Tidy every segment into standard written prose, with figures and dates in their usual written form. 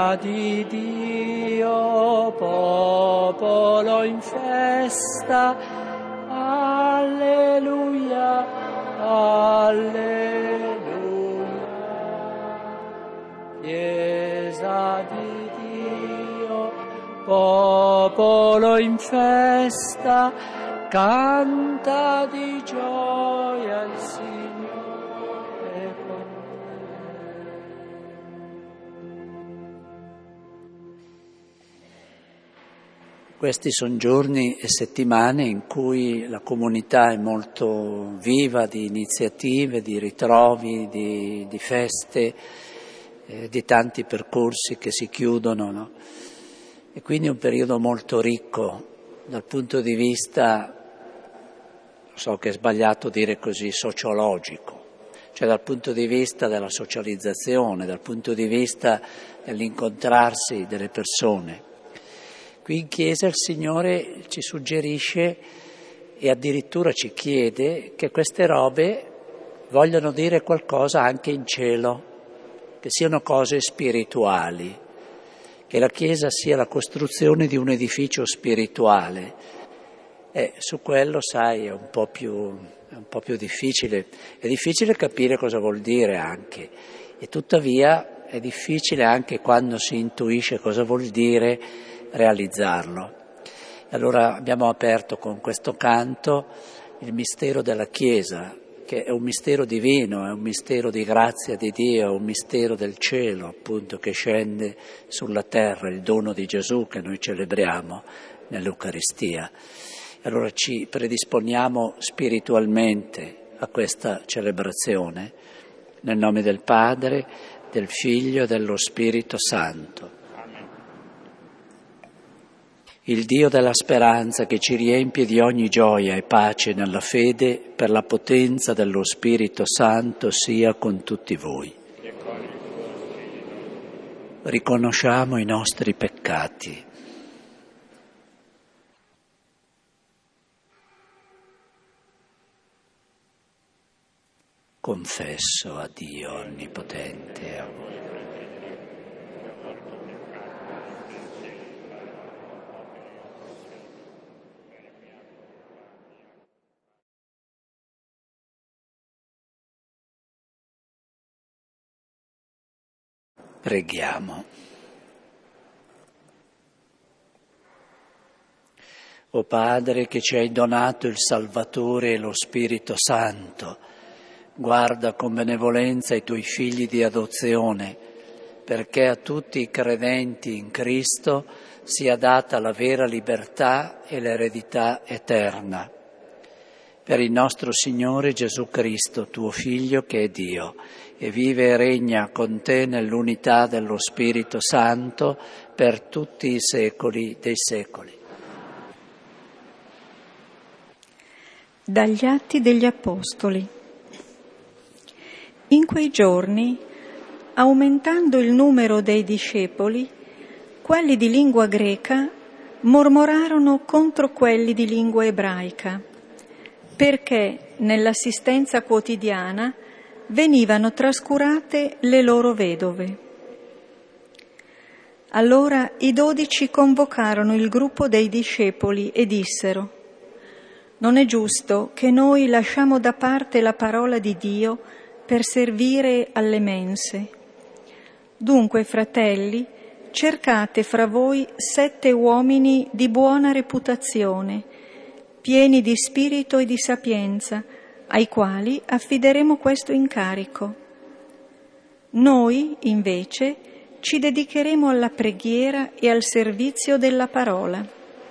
Chiesa di Dio, popolo in festa, alleluia, alleluia. Chiesa di Dio, popolo in festa, canta di gioia il Signore con te. Questi sono giorni e settimane in cui la comunità è molto viva di iniziative, di ritrovi, di feste, di tanti percorsi che si chiudono, no? E quindi è un periodo molto ricco dal punto di vista, so che è sbagliato dire così, sociologico, cioè dal punto di vista della socializzazione, dal punto di vista dell'incontrarsi delle persone. Qui in Chiesa il Signore ci suggerisce e addirittura ci chiede che queste robe vogliono dire qualcosa anche in cielo, che siano cose spirituali, che la Chiesa sia la costruzione di un edificio spirituale. Su quello, sai, è un po' più difficile. È difficile capire cosa vuol dire anche, e tuttavia è difficile anche quando si intuisce cosa vuol dire realizzarlo. Allora abbiamo aperto con questo canto il mistero della Chiesa, che è un mistero divino, è un mistero di grazia di Dio, è un mistero del cielo, appunto, che scende sulla terra, il dono di Gesù che noi celebriamo nell'Eucaristia. Allora ci predisponiamo spiritualmente a questa celebrazione, nel nome del Padre, del Figlio e dello Spirito Santo. Il Dio della speranza che ci riempie di ogni gioia e pace nella fede, per la potenza dello Spirito Santo, sia con tutti voi. Riconosciamo i nostri peccati. Confesso a Dio Onnipotente e a voi. Preghiamo. O Padre, che ci hai donato il Salvatore e lo Spirito Santo, guarda con benevolenza i tuoi figli di adozione, perché a tutti i credenti in Cristo sia data la vera libertà e l'eredità eterna. Per il nostro Signore Gesù Cristo, tuo Figlio, che è Dio, e vive e regna con te nell'unità dello Spirito Santo per tutti i secoli dei secoli. Dagli Atti degli Apostoli. In quei giorni, aumentando il numero dei discepoli, quelli di lingua greca mormorarono contro quelli di lingua ebraica, perché nell'assistenza quotidiana venivano trascurate le loro vedove. Allora i 12 convocarono il gruppo dei discepoli e dissero: «Non è giusto che noi lasciamo da parte la parola di Dio per servire alle mense. Dunque, fratelli, cercate fra voi 7 uomini di buona reputazione, pieni di spirito e di sapienza, ai quali affideremo questo incarico. Noi, invece, ci dedicheremo alla preghiera e al servizio della parola».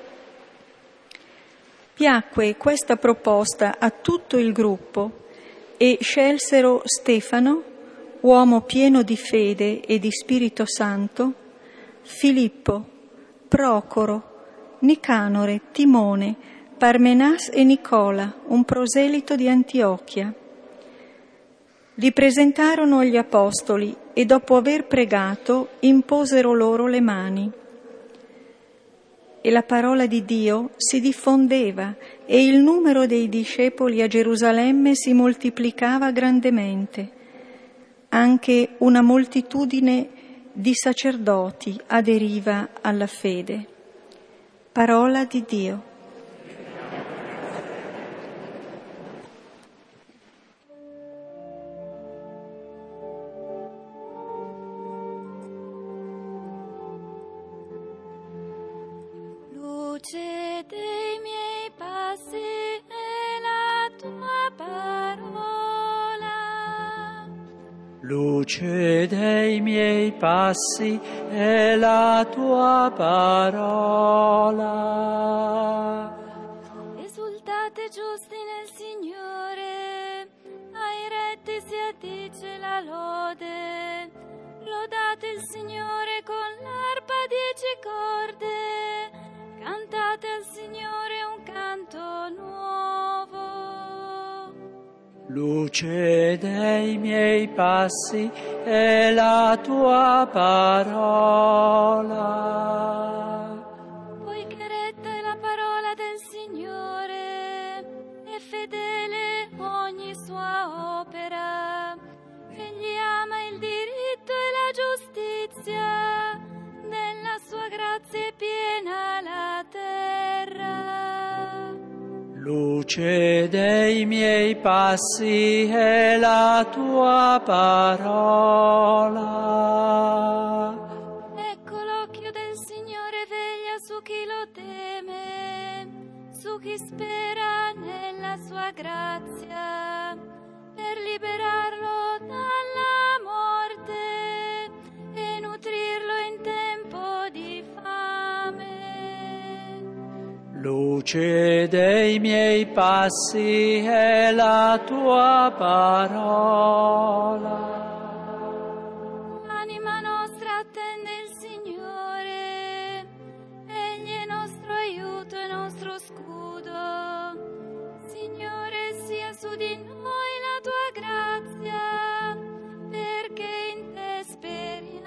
Piacque questa proposta a tutto il gruppo e scelsero Stefano, uomo pieno di fede e di Spirito Santo, Filippo, Procoro, Nicanore, Timone, Parmenas e Nicola, un proselito di Antiochia. Li presentarono agli apostoli e dopo aver pregato imposero loro le mani. E la parola di Dio si diffondeva e il numero dei discepoli a Gerusalemme si moltiplicava grandemente. Anche una moltitudine di sacerdoti a deriva alla fede. Parola di Dio. Luce dei miei passi è la tua parola. Luce dei miei passi è la tua parola. Esultate giusti nel Signore, ai retti si addice la lode. Lodate il Signore con l'arpa 10 corde, cantate al Signore un canto nuovo. Luce dei miei passi è la tua parola. Poiché retta è la parola del Signore, e fedele ogni sua opera. Egli ama il diritto e la giustizia, della sua grazia è piena la terra. Luce dei miei passi è la tua parola. Ecco l'occhio del Signore veglia su chi lo teme, su chi spera nella sua grazia, per liberarlo dalla morte e nutrirlo in tempo di fame. Luce dei miei passi è la tua parola. L'anima nostra attende il Signore, Egli è nostro aiuto e nostro scudo. Signore, sia su di noi la tua grazia, perché in te speriamo.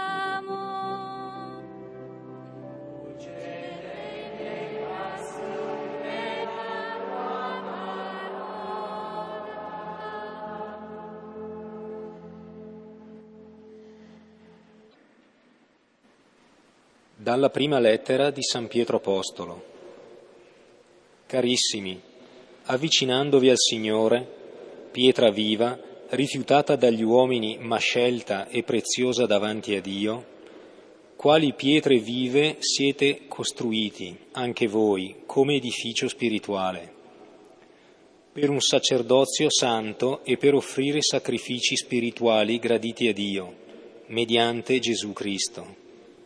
Dalla prima lettera di San Pietro Apostolo. Carissimi, avvicinandovi al Signore, pietra viva, rifiutata dagli uomini ma scelta e preziosa davanti a Dio, quali pietre vive siete costruiti, anche voi, come edificio spirituale, per un sacerdozio santo e per offrire sacrifici spirituali graditi a Dio, mediante Gesù Cristo.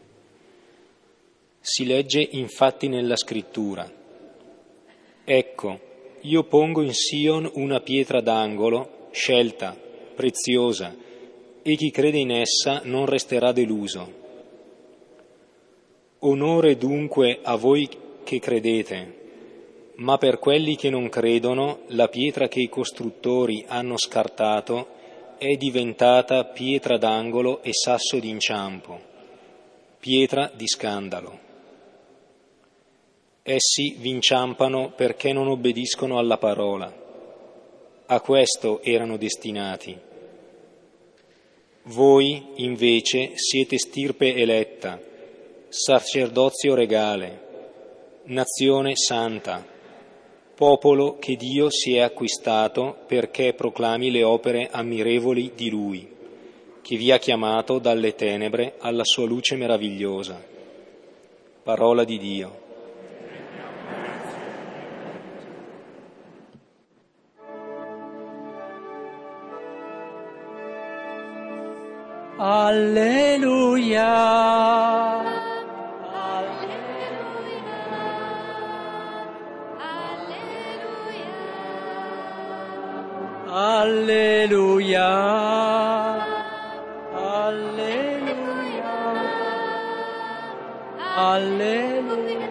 Si legge infatti nella Scrittura: Ecco, io pongo in Sion una pietra d'angolo, scelta, preziosa, e chi crede in essa non resterà deluso. Onore dunque a voi che credete, ma per quelli che non credono, la pietra che i costruttori hanno scartato è diventata pietra d'angolo e sasso d'inciampo, pietra di scandalo. Essi vi inciampano perché non obbediscono alla parola. A questo erano destinati. Voi, invece, siete stirpe eletta, sacerdozio regale, nazione santa, popolo che Dio si è acquistato perché proclami le opere ammirevoli di Lui, che vi ha chiamato dalle tenebre alla sua luce meravigliosa. Parola di Dio. Alleluia. Alleluia. Alleluia. Alleluia.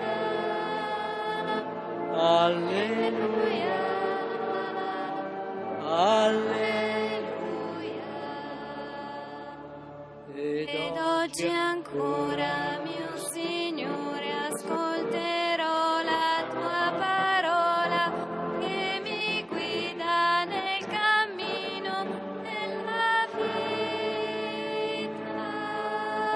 Alleluia. Alleluia. Ed oggi ancora, mio Signore, ascolterò la tua parola che mi guida nel cammino della vita.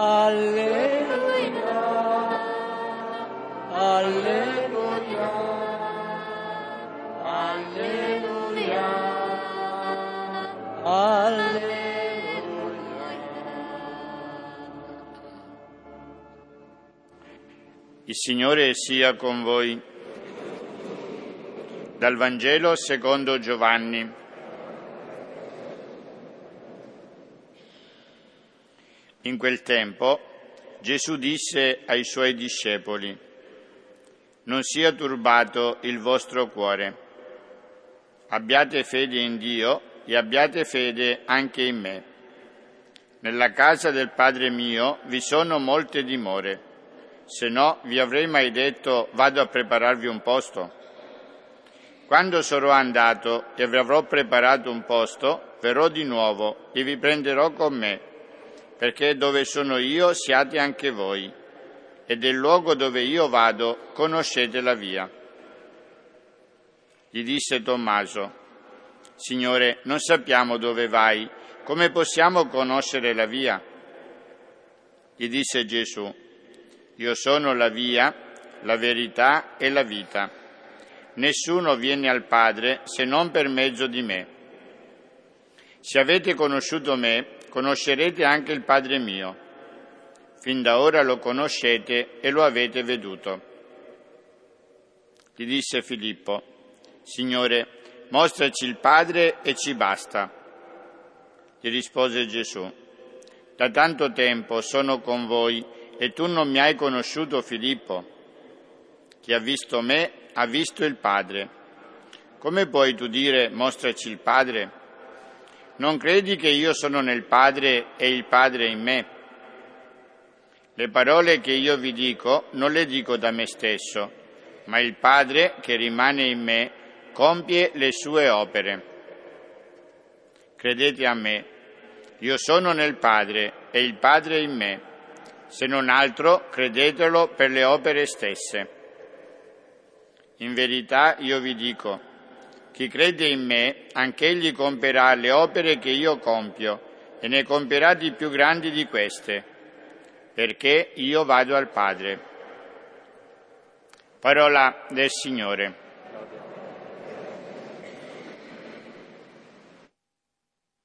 Alleluia, alleluia, alleluia, alleluia. Il Signore sia con voi. Dal Vangelo secondo Giovanni. In quel tempo Gesù disse ai suoi discepoli: non sia turbato il vostro cuore. Abbiate fede in Dio e abbiate fede anche in me. Nella casa del Padre mio vi sono molte dimore, se no vi avrei mai detto vado a prepararvi un posto. Quando sarò andato e vi avrò preparato un posto, verrò di nuovo e vi prenderò con me, perché dove sono io siate anche voi, e del luogo dove io vado conoscete la via. Gli disse Tommaso: Signore, non sappiamo dove vai, come possiamo conoscere la via? Gli disse Gesù: io sono la via, la verità e la vita. Nessuno viene al Padre se non per mezzo di me. Se avete conosciuto me, conoscerete anche il Padre mio. Fin da ora lo conoscete e lo avete veduto. Gli disse Filippo: Signore, mostraci il Padre e ci basta. Gli rispose Gesù: da tanto tempo sono con voi e tu non mi hai conosciuto, Filippo? Chi ha visto me ha visto il Padre. Come puoi tu dire mostraci il Padre? Non credi che io sono nel Padre e il Padre in me? Le parole che io vi dico non le dico da me stesso, ma il Padre che rimane in me compie le sue opere. Credete a me, io sono nel Padre e il Padre in me. Se non altro, credetelo per le opere stesse. In verità io vi dico, chi crede in me, anch'egli compierà le opere che io compio, e ne compierà di più grandi di queste, perché io vado al Padre. Parola del Signore.